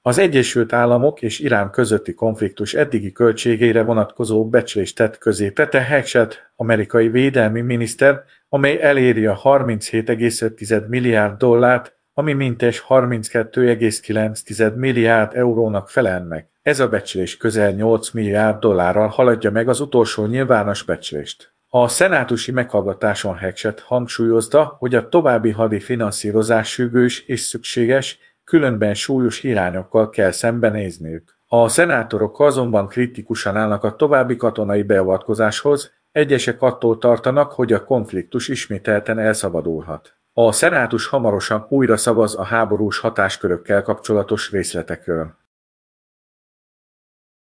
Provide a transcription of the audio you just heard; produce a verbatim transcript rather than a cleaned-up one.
Az Egyesült Államok és Irán közötti konfliktus eddigi költségeire vonatkozó becslést tett közé Pete Hegseth, amerikai védelmi miniszter, amely eléri a harminchét egész öt milliárd dollárt, ami mintegy harminckettő egész kilenc milliárd eurónak felel meg. Ez a becslés közel nyolc milliárd dollárral haladja meg az utolsó nyilvános becslést. A szenátusi meghallgatáson Hegseth hangsúlyozta, hogy a további hadi finanszírozás sürgős és szükséges, különben súlyos hiányokkal kell szembenézniük. A szenátorok azonban kritikusan állnak a további katonai beavatkozáshoz, egyesek attól tartanak, hogy a konfliktus ismételten elszabadulhat. A szenátus hamarosan újra szavaz a háborús hatáskörökkel kapcsolatos részletekről.